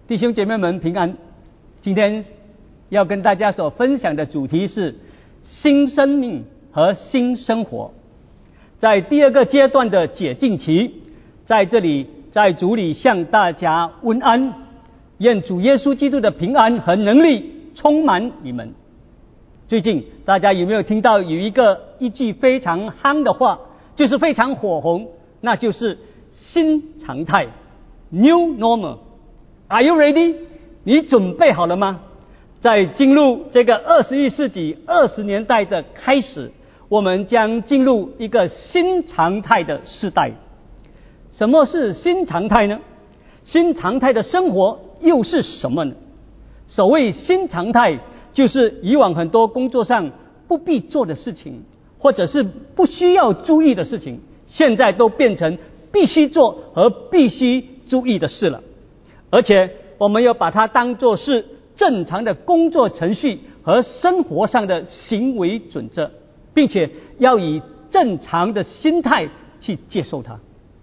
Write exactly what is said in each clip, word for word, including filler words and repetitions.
弟兄姐妹们平安。今天要跟大家所分享的主题是新生命和新生活。在第二个阶段的解禁期，在这里在主里向大家问安，愿主耶稣基督的平安和能力充满你们。最近大家有没有听到有一个一句非常夯的话，就是非常火红，那就是新常态 New Normal。Are you ready？ 你准备好了吗？在进入这个二十一世纪二十年代的开始，我们将进入一个新常态的时代。什么是新常态呢？新常态的生活又是什么呢？所谓新常态，就是以往很多工作上不必做的事情，或者是不需要注意的事情，现在都变成必须做和必须注意的事了。而且我们要把它当作是正常的工作程序和生活上的行为准则，并且要以正常的心态去接受它。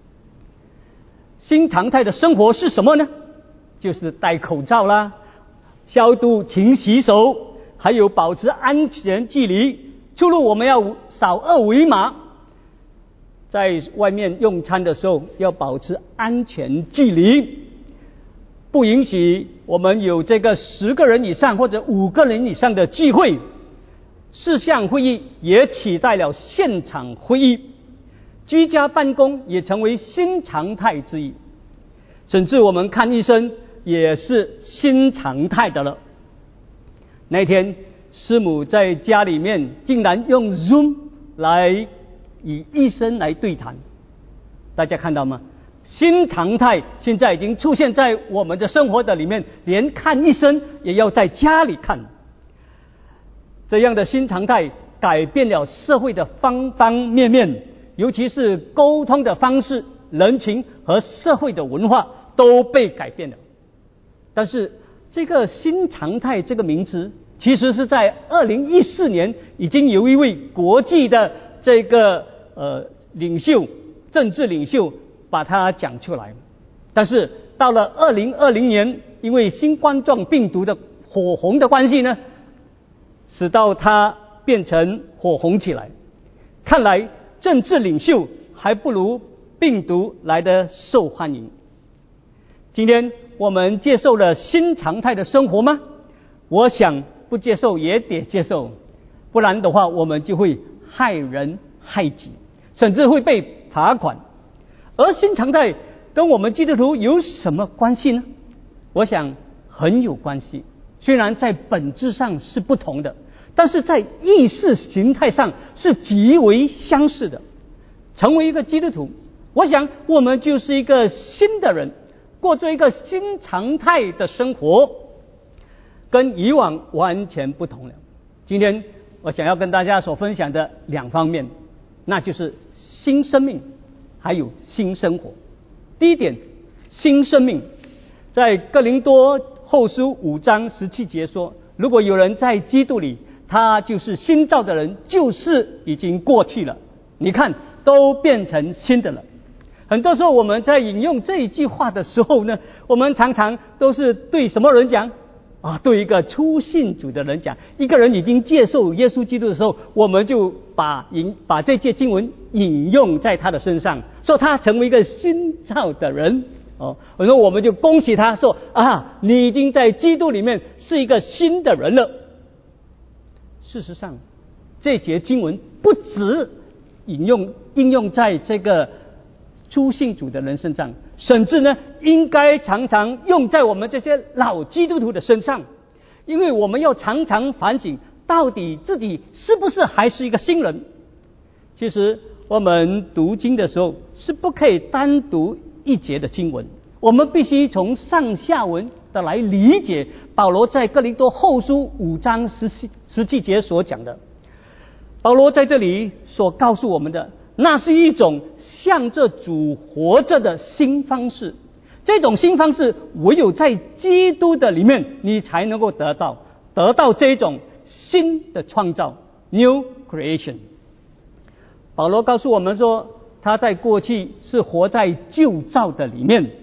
新常态的生活是什么呢？就是戴口罩啦，消毒勤洗手，还有保持安全距离，出入我们要扫二维码，在外面用餐的时候要保持安全距离，不允许我们有这个十个人以上或者五个人以上的聚会。视像会议也取代了现场会议，居家办公也成为新常态之一，甚至我们看医生也是新常态的了。那天师母在家里面竟然用 Zoom 来与医生来对谈，大家看到吗？新常态现在已经出现在我们的生活的里面，连看医生也要在家里看。这样的新常态改变了社会的方方面面，尤其是沟通的方式、人情和社会的文化都被改变了。但是这个新常态这个名词，其实是在二零一四年已经有一位国际的这个呃领袖、政治领袖把它讲出来。但是到了二零二零年，因为新冠状病毒的火红的关系呢，使到它变成火红起来。看来政治领袖还不如病毒来的受欢迎。今天我们接受了新常态的生活吗？我想不接受也得接受，不然的话我们就会害人害己，甚至会被罚款。而新常态跟我们基督徒有什么关系呢？我想很有关系，虽然在本质上是不同的，但是在意识形态上是极为相似的。成为一个基督徒，我想我们就是一个新的人，过着一个新常态的生活，跟以往完全不同了。今天我想要跟大家所分享的两方面，那就是新生命还有新生活。第一点，新生命，在哥林多后书五章十七节说，如果有人在基督里，他就是新造的人，旧事已经过去了，你看都变成新的了。很多时候我们在引用这一句话的时候呢，我们常常都是对什么人讲啊？对一个初信主的人讲。一个人已经接受耶稣基督的时候，我们就把引把这节经文引用在他的身上，说他成为一个新造的人哦。然后我们就恭喜他说啊，你已经在基督里面是一个新的人了。事实上，这节经文不只引用应用在这个初信主的人身上，甚至呢应该常常用在我们这些老基督徒的身上，因为我们要常常反省，到底自己是不是还是一个新人。其实我们读经的时候是不可以单读一节的经文，我们必须从上下文的来理解保罗在哥林多后书五章十七十七节所讲的。保罗在这里所告诉我们的，那是一种向着主活着的新方式。这种新方式唯有在基督的里面你才能够得到得到这种新的创造 New Creation。 保罗告诉我们说，他在过去是活在旧造的里面，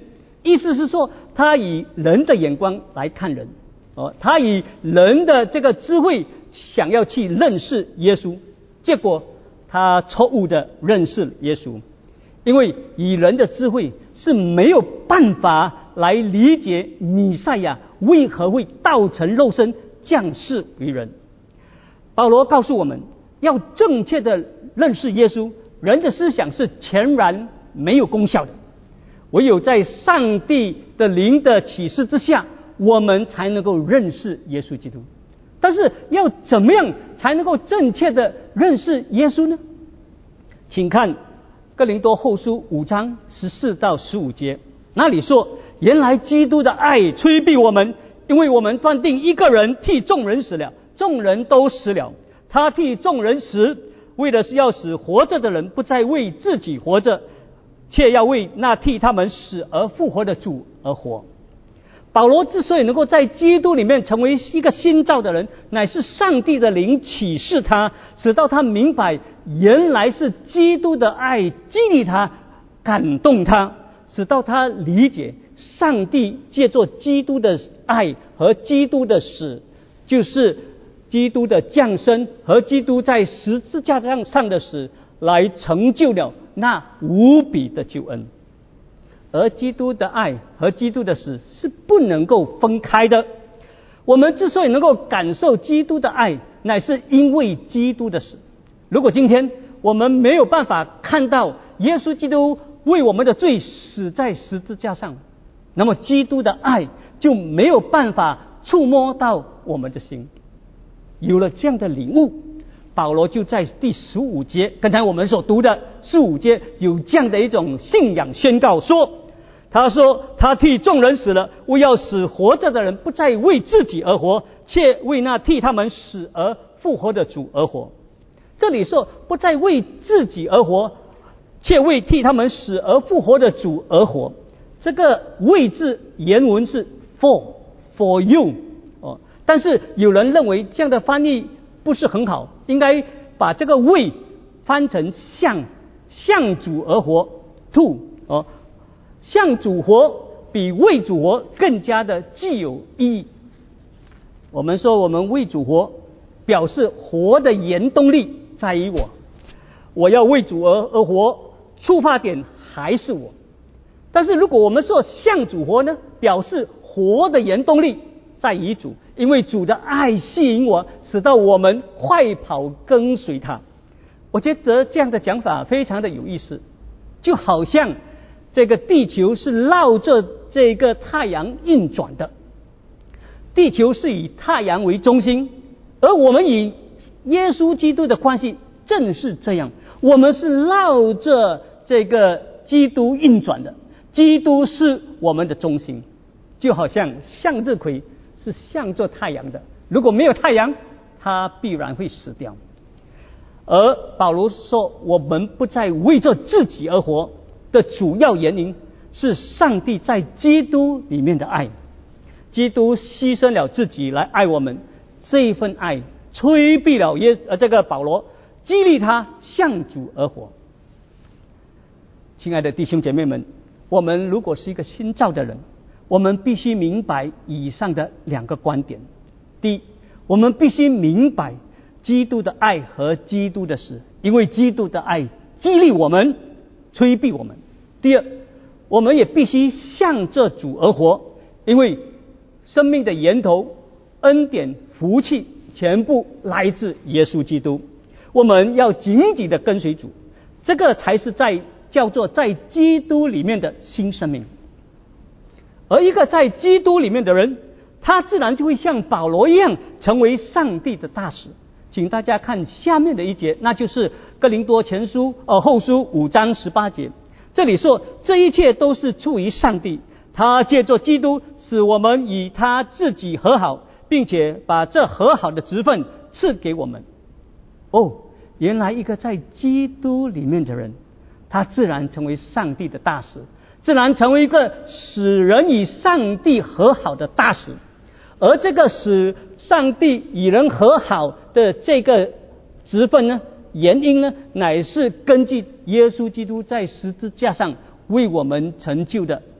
意思是说，他以人的眼光来看人，哦，他以人的这个智慧想要去认识耶稣，结果他错误的认识耶稣，因为以人的智慧是没有办法来理解弥赛亚为何会道成肉身降世为人。保罗告诉我们，要正确的认识耶稣，人的思想是全然没有功效的，唯有在上帝的灵的启示之下，我们才能够认识耶稣基督。但是要怎么样才能够正确的认识耶稣呢？请看哥林多后书五章十四到十五节，那里说，原来基督的爱催逼我们，因为我们断定一个人替众人死了，众人都死了，他替众人死，为的是要使活着的人不再为自己活着，却要为那替他们死而复活的主而活。保罗之所以能够在基督里面成为一个新造的人，乃是上帝的灵启示他，使到他明白原来是基督的爱激励他，感动他，使到他理解上帝借着基督的爱和基督的死，就是基督的降生和基督在十字架上的死，来成就了那无比的救恩。而基督的爱和基督的死是不能够分开的。我们之所以能够感受基督的爱，乃是因为基督的死。如果今天我们没有办法看到耶稣基督为我们的罪死在十字架上，那么基督的爱就没有办法触摸到我们的心。有了这样的领悟，保罗就在第十五节，刚才我们所读的十五节有这样的一种信仰宣告，说他说他替众人死了，为要使活着的人不再为自己而活，却为那替他们死而复活的主而活。这里说不再为自己而活，却为替他们死而复活的主而活，这个为字原文是 for for you、哦、但是有人认为这样的翻译不是很好，应该把这个为翻成向向主而活 to、哦、向主活比为主活更加的具有意义。我们说我们为主活，表示活的原动力在于我，我要为主而而活，出发点还是我。但是如果我们说向主活呢，表示活的原动力在于主，因为主的爱吸引我，使到我们快跑跟随他。我觉得这样的讲法非常的有意思，就好像这个地球是绕着这个太阳运转的，地球是以太阳为中心，而我们与耶稣基督的关系正是这样，我们是绕着这个基督运转的，基督是我们的中心，就好像向日葵是向着太阳的，如果没有太阳，它必然会死掉。而保罗说我们不再为着自己而活的主要原因是上帝在基督里面的爱，基督牺牲了自己来爱我们，这一份爱催逼了耶呃这个保罗，激励他向主而活。亲爱的弟兄姐妹们，我们如果是一个新造的人，我们必须明白以上的两个观点。第一，我们必须明白基督的爱和基督的死，因为基督的爱激励我们，催逼我们。第二，我们也必须向着主而活，因为生命的源头、恩典、福气全部来自耶稣基督，我们要紧紧的跟随主，这个才是在叫做在基督里面的新生命。而一个在基督里面的人，他自然就会像保罗一样成为上帝的大使。请大家看下面的一节，那就是哥林多前书呃后书五章十八节，这里说这一切都是出于上帝，他借着基督使我们与他自己和好，并且把这和好的职分赐给我们。哦，原来一个在基督里面的人，他自然成为上帝的大使，自然成为一个使人与上帝和好的大使。而这个使上帝与人和好的这个职分呢，原因呢，乃是根据耶稣基督在十字架上为我们成就的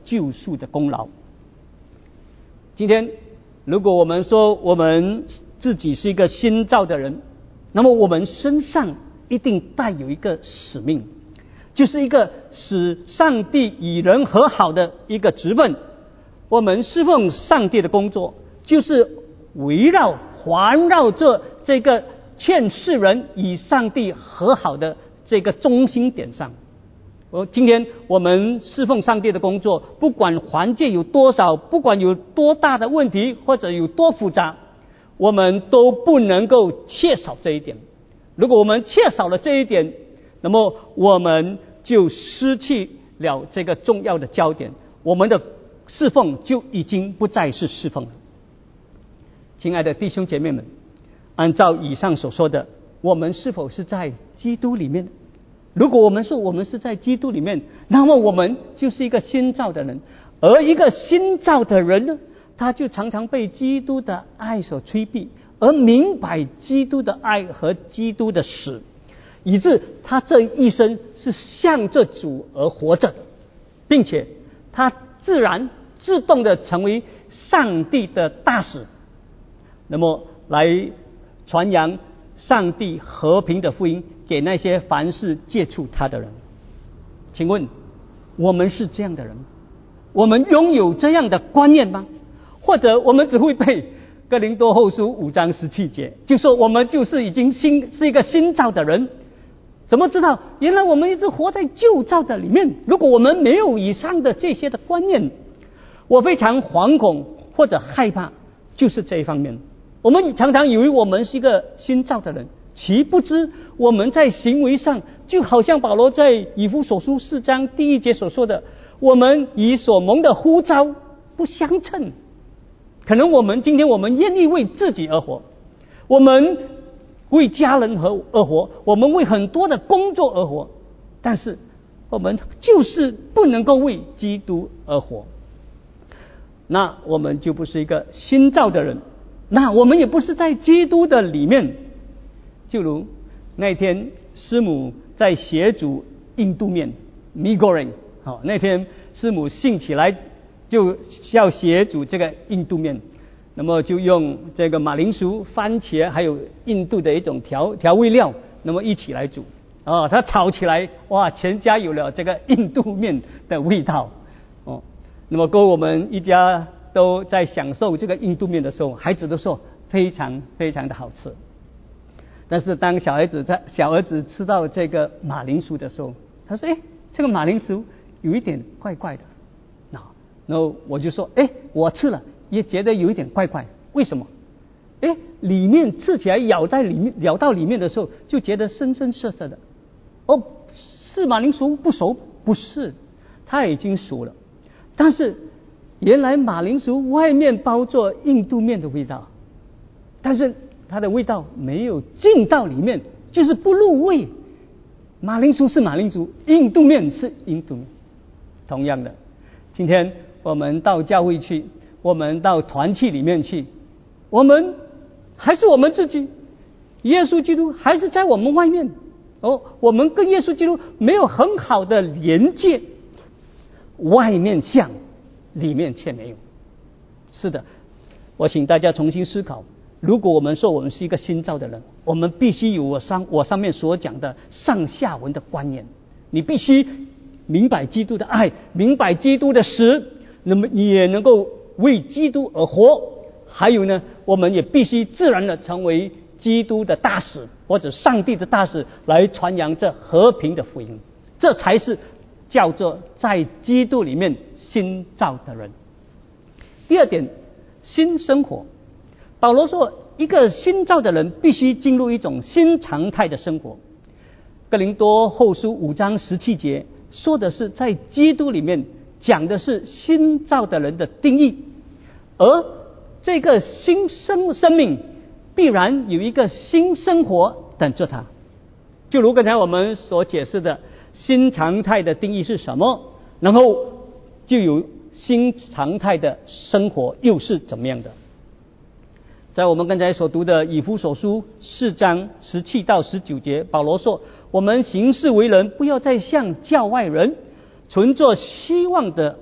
救赎的功劳。今天如果我们说我们自己是一个新造的人，那么我们身上一定带有一个使命，就是一个使上帝与人和好的一个职分。我们侍奉上帝的工作，就是围绕环绕着这个劝世人与上帝和好的这个中心点上。我今天我们侍奉上帝的工作，不管环境有多少，不管有多大的问题或者有多复杂，我们都不能够缺少这一点。如果我们缺少了这一点，那么我们就失去了这个重要的焦点，我们的侍奉就已经不再是侍奉了。亲爱的弟兄姐妹们，按照以上所说的，我们是否是在基督里面？如果我们说我们是在基督里面，那么我们就是一个新造的人。而一个新造的人呢，他就常常被基督的爱所催逼，而明白基督的爱和基督的死，以致他这一生是向着主而活着的，并且他自然自动的成为上帝的大使，那么来传扬上帝和平的福音给那些凡事接触他的人。请问我们是这样的人？我们拥有这样的观念吗？或者我们只会背哥林多后书五章十七节，就说我们就是已经新是一个新造的人？怎么知道原来我们一直活在旧造的里面？如果我们没有以上的这些的观念，我非常惶恐或者害怕，就是这一方面。我们常常以为我们是一个新造的人，其不知我们在行为上就好像保罗在以弗所书四章第一节所说的，我们与所蒙的呼召不相称。可能我们今天我们愿意为自己而活，我们为家人而活，我们为很多的工作而活，但是我们就是不能够为基督而活。那我们就不是一个新造的人，那我们也不是在基督的里面。就如那天师母在写煮印度面 mee goreng， 好，那天师母兴起来就要写煮这个印度面，那么就用这个马铃薯、番茄还有印度的一种调调味料，那么一起来煮啊，它炒起来，哇，全家有了这个印度面的味道哦。那么跟我们一家都在享受这个印度面的时候，孩子都说非常非常的好吃。但是当小孩子在小儿子吃到这个马铃薯的时候，他说：“哎，这个马铃薯有一点怪怪的。”那然后我就说：“哎，我吃了也觉得有一点怪怪，为什么？哎，里面吃起来咬在里面咬到里面的时候，就觉得生生涩涩的。哦，是马铃薯不熟？不是，它已经熟了。但是原来马铃薯外面包着印度面的味道，但是它的味道没有进到里面，就是不入味。马铃薯是马铃薯，印度面是印度面。同样的，今天我们到教会去，我们到团契里面去，我们还是我们自己，耶稣基督还是在我们外面。哦，我们跟耶稣基督没有很好的连接，外面像，里面却没有。是的，我请大家重新思考，如果我们说我们是一个新造的人，我们必须有我上我上面所讲的上下文的观念。你必须明白基督的爱，明白基督的死，那么你也能够为基督而活。还有呢，我们也必须自然的成为基督的大使，或者上帝的大使，来传扬这和平的福音。这才是叫做在基督里面新造的人。第二点，新生活。保罗说，一个新造的人必须进入一种新常态的生活。哥林多后书五章十七节说的是在基督里面，讲的是新造的人的定义，而这个新生生命必然有一个新生活等着他。就如刚才我们所解释的，新常态的定义是什么，然后就有新常态的生活又是怎么样的。在我们刚才所读的以弗所书四章十七到十九节，保罗说，我们行事为人，不要再像教外人，存着希望的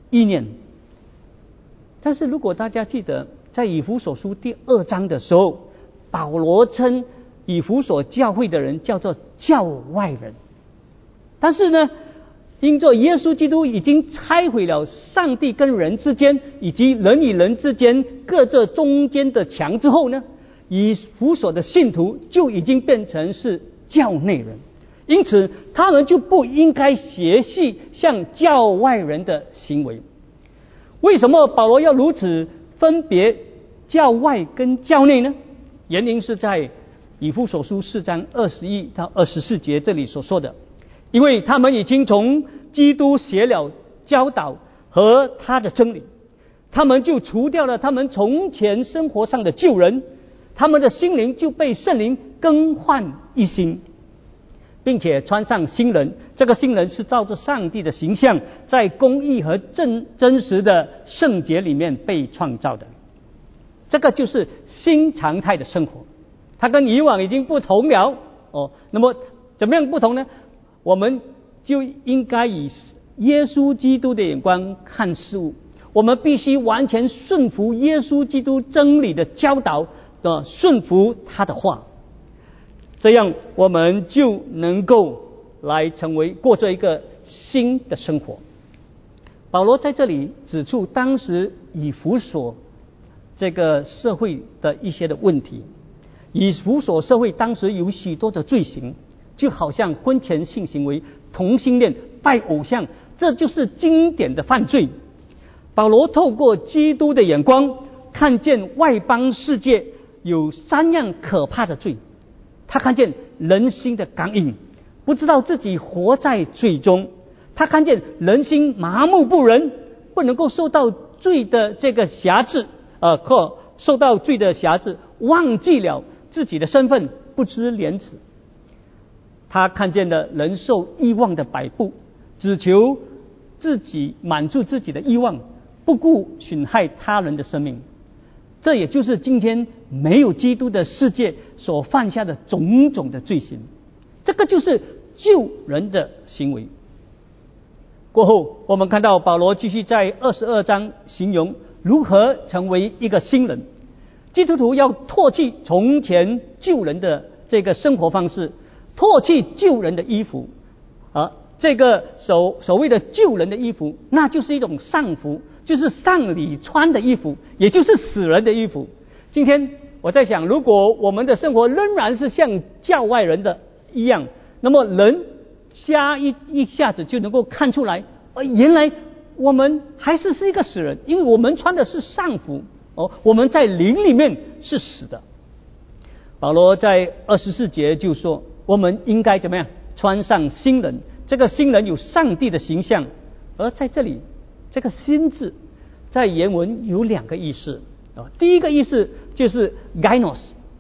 意念。但是如果大家记得，在以弗所书第二章的时候，保罗称以弗所教会的人叫做教外人。但是呢，因着耶稣基督已经拆毁了上帝跟人之间以及人与人之间各这中间的墙之后呢，以弗所的信徒就已经变成是教内人，因此他们就不应该学习像教外人的行为。为什么保罗要如此分别教外跟教内呢？原因是在以弗所书四章二十一到二十四节这里所说的，因为他们已经从基督学了教导和他的真理，他们就除掉了他们从前生活上的旧人，他们的心灵就被圣灵更换一新，并且穿上新人。这个新人是照着上帝的形象，在公义和真真实的圣洁里面被创造的。这个就是新常态的生活，它跟以往已经不同了哦。那么怎么样不同呢？我们就应该以耶稣基督的眼光看事物，我们必须完全顺服耶稣基督真理的教导的，顺服他的话，这样我们就能够来成为过着一个新的生活。保罗在这里指出当时以弗所这个社会的一些的问题。以弗所社会当时有许多的罪行，就好像婚前性行为、同性恋、拜偶像，这就是经典的犯罪。保罗透过基督的眼光，看见外邦世界有三样可怕的罪。他看见人心的刚硬，不知道自己活在罪中；他看见人心麻木不仁，不能够受到罪的这个辖制，呃，或受到罪的辖制，忘记了自己的身份，不知廉耻。他看见了人受欲望的摆布，只求自己满足自己的欲望，不顾损害他人的生命。这也就是今天没有基督的世界所犯下的种种的罪行，这个就是救人的行为。过后我们看到保罗继续在二十二章形容如何成为一个新人。基督徒要唾弃从前旧人的这个生活方式，唾弃旧人的衣服，而这个所所谓的旧人的衣服，那就是一种丧服，就是丧礼穿的衣服，也就是死人的衣服。今天我在想，如果我们的生活仍然是像教外人的一样，那么人瞎一一下子就能够看出来，呃，原来我们还是是一个死人，因为我们穿的是丧服哦，我们在灵里面是死的。保罗在二十四节就说，我们应该怎么样穿上新人。这个新人有上帝的形象，而在这里这个新字在原文有两个意思。第一个意思就是 gainos，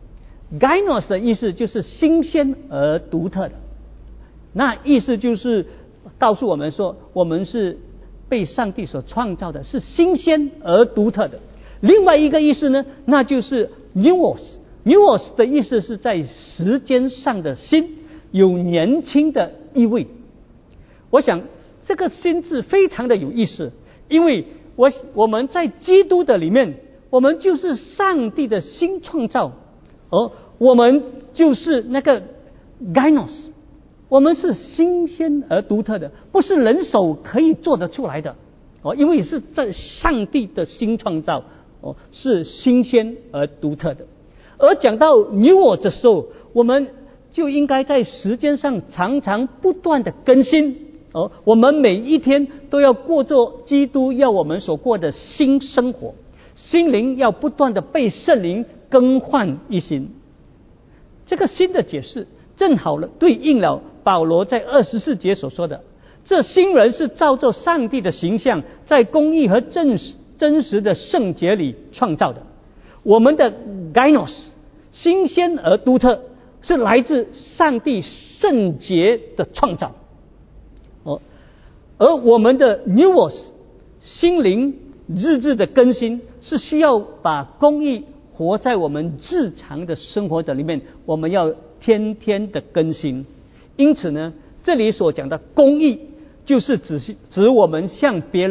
gainos 的意思就是新鲜而独特的，那意思就是告诉我们说，我们是被上帝所创造的，是新鲜而独特的。另外一个意思呢，那就是 nuos， nuos 的意思是在时间上的新，有年轻的意味。我想这个新字非常的有意思，因为我我们在基督的里面，我们就是上帝的新创造，而我们就是那个 gainos， 我们是新鲜而独特的，不是人手可以做得出来的哦，因为是在上帝的新创造哦，是新鲜而独特的。而讲到 nuos 的时候，我们就应该在时间上常常不断的更新哦，我们每一天都要过着基督要我们所过的新生活，心灵要不断的被圣灵更换一新。这个新的解释正好了对应了保罗在二十四节所说的，这新人是照着上帝的形象，在公义和真实真实的圣洁里创造的。我们的 gainos 新鲜而独特，是来自上帝圣洁的创造哦，而我们的 nuos 心灵日日的更新，是需要把公义活在我们日常的生活的里面，我们要天天的更新。因此呢，这里所讲的公义，就是指指我们向别人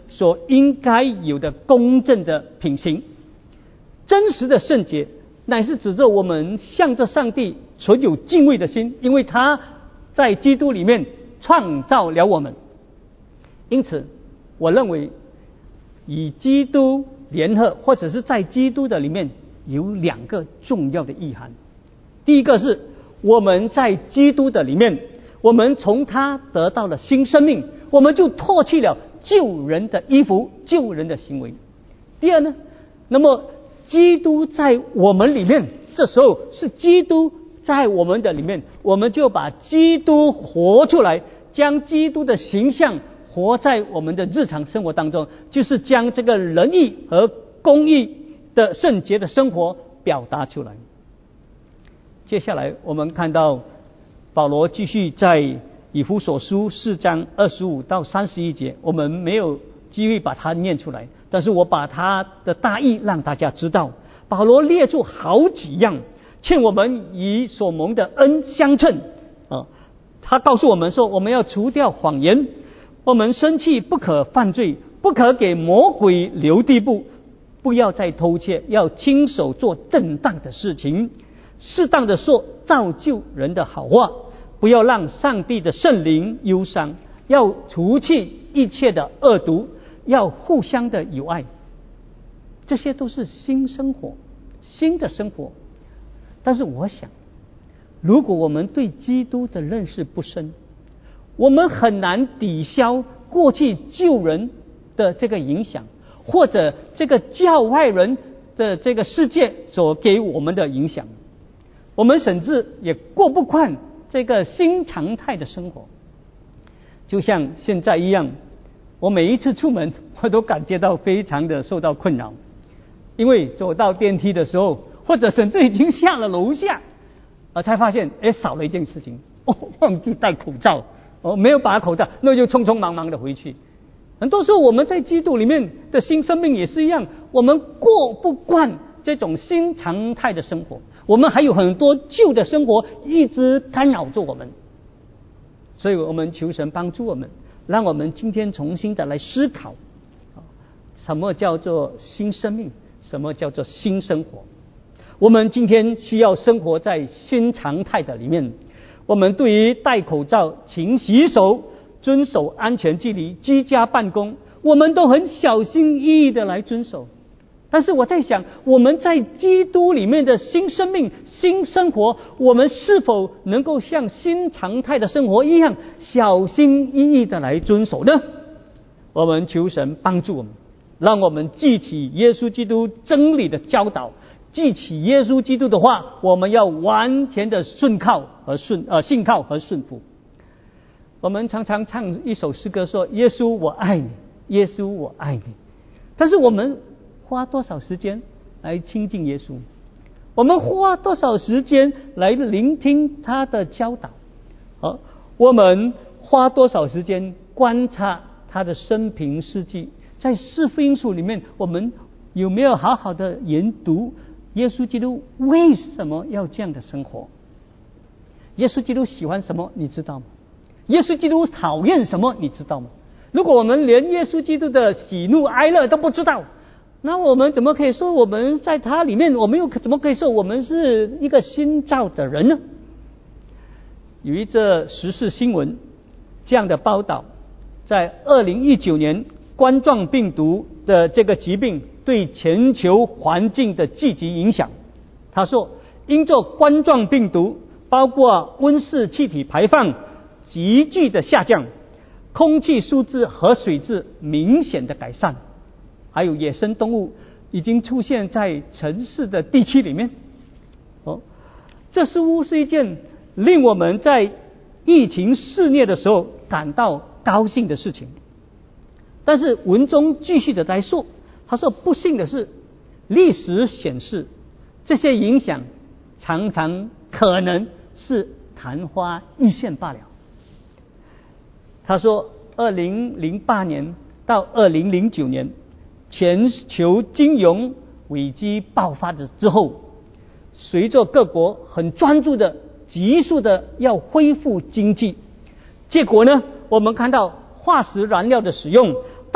所应该有的公正的品行。真实的圣洁乃是指着我们向着上帝存有敬畏的心，因为他在基督里面创造了我们。因此我认为与基督联合，或者是在基督的里面，有两个重要的意涵。第一个是我们在基督的里面，我们从他得到了新生命，我们就脱去了旧人的衣服，旧人的行为。第二呢，那么基督在我们里面，这时候是基督在我们的里面，我们就把基督活出来，将基督的形象活在我们的日常生活当中，就是将这个仁义和公义的圣洁的生活表达出来。接下来我们看到保罗继续在以弗所书四章二十五到三十一节，我们没有机会把它念出来，但是我把它的大意让大家知道。保罗列出好几样欠我们与所蒙的恩相称啊，他告诉我们说，我们要除掉谎言，我们生气不可犯罪，不可给魔鬼留地步，不要再偷窃，要亲手做正当的事情，适当的说造就人的好话，不要让上帝的圣灵忧伤，要除去一切的恶毒，要互相的友爱。这些都是新生活，新的生活。但是我想，如果我们对基督的认识不深，我们很难抵消过去旧人的这个影响，或者这个教外人的这个世界所给我们的影响，我们甚至也过不惯这个新常态的生活。就像现在一样，我每一次出门我都感觉到非常的受到困扰，因为走到电梯的时候，或者甚至已经下了楼下，呃，才发现哎少了一件事情，哦，忘记戴口罩，哦，没有把口罩，那就匆匆忙忙的回去。很多时候我们在基督里面的新生命也是一样，我们过不惯这种新常态的生活，我们还有很多旧的生活一直干扰着我们。所以我们求神帮助我们，让我们今天重新的来思考，什么叫做新生命，什么叫做新生活。我们今天需要生活在新常态的里面，我们对于戴口罩、勤洗手、遵守安全距离、居家办公，我们都很小心翼翼的来遵守。但是我在想，我们在基督里面的新生命、新生活，我们是否能够像新常态的生活一样小心翼翼的来遵守呢？我们求神帮助我们，让我们记起耶稣基督真理的教导，记起耶稣基督的话，我们要完全的顺靠和顺呃信靠和顺服。我们常常唱一首诗歌说，耶稣我爱你，耶稣我爱你。但是我们花多少时间来亲近耶稣？我们花多少时间来聆听他的教导？好，我们花多少时间观察他的生平事迹？在四福音书里面，我们有没有好好的研读耶稣基督为什么要这样的生活？耶稣基督喜欢什么你知道吗？耶稣基督讨厌什么你知道吗？如果我们连耶稣基督的喜怒哀乐都不知道，那我们怎么可以说我们在他里面，我们又怎么可以说我们是一个新造的人呢？有一则时事新闻这样的报道，在二零一九年冠状病毒的这个疾病对全球环境的积极影响。他说，因着冠状病毒，包括温室气体排放急剧的下降，空气素质和水质明显的改善，还有野生动物已经出现在城市的地区里面。哦，这似乎是一件令我们在疫情肆虐的时候感到高兴的事情。但是文中继续的在说，他说不幸的是，历史显示这些影响常常可能是昙花一现罢了。他说二零零八年到二零零九年全球金融危机爆发的之后，随着各国很专注的急速的要恢复经济，结果呢，我们看到化石燃料的使用，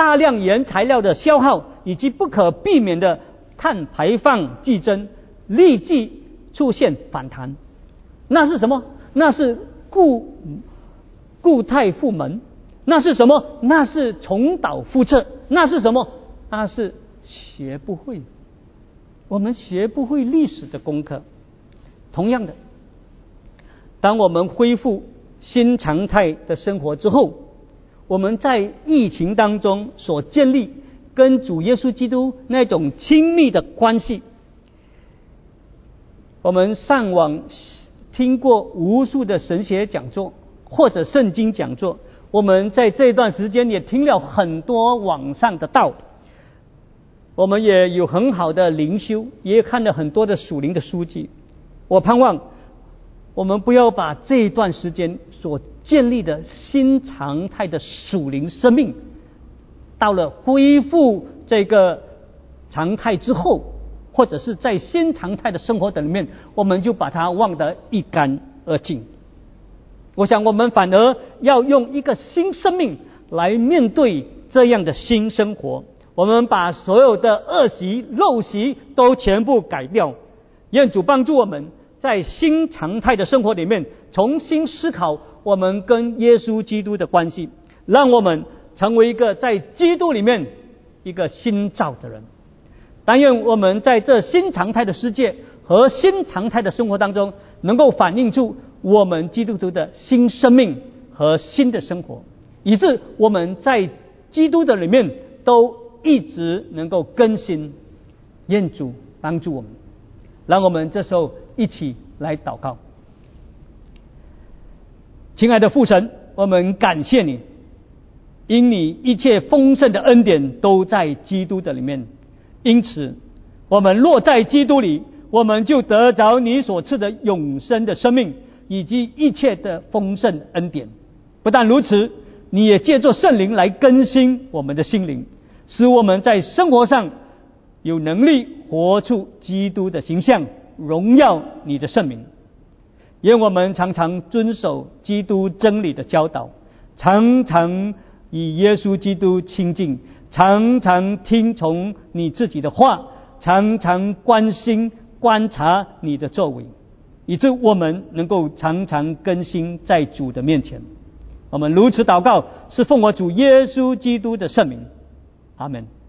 大量原材料的消耗以及不可避免的碳排放激增，立即出现反弹。那是什么？那是固固态复萌。那是什么？那是重蹈覆辙。那是什么？那是学不会，我们学不会历史的功课。同样的，当我们恢复新常态的生活之后，我们在疫情当中所建立跟主耶稣基督那种亲密的关系，我们上网听过无数的神学讲座或者圣经讲座，我们在这段时间也听了很多网上的道，我们也有很好的灵修，也看了很多的属灵的书籍。我盼望我们不要把这段时间所建立的新常态的属灵生命，到了恢复这个常态之后，或者是在新常态的生活的里面，我们就把它忘得一干二净。我想我们反而要用一个新生命来面对这样的新生活，我们把所有的恶习陋习都全部改掉。愿主帮助我们在新常态的生活里面重新思考我们跟耶稣基督的关系，让我们成为一个在基督里面一个新造的人。但愿我们在这新常态的世界和新常态的生活当中，能够反映出我们基督徒的新生命和新的生活，以致我们在基督的里面都一直能够更新。愿主帮助我们，让我们这时候一起来祷告。亲爱的父神，我们感谢你，因你一切丰盛的恩典都在基督的里面，因此我们若在基督里，我们就得着你所赐的永生的生命以及一切的丰盛恩典。不但如此，你也借着圣灵来更新我们的心灵，使我们在生活上有能力活出基督的形象，荣耀你的圣名。愿我们常常遵守基督真理的教导，常常与耶稣基督亲近，常常听从你自己的话，常常关心观察你的作为，以致我们能够常常更新在主的面前。我们如此祷告，是奉我主耶稣基督的圣名，阿们。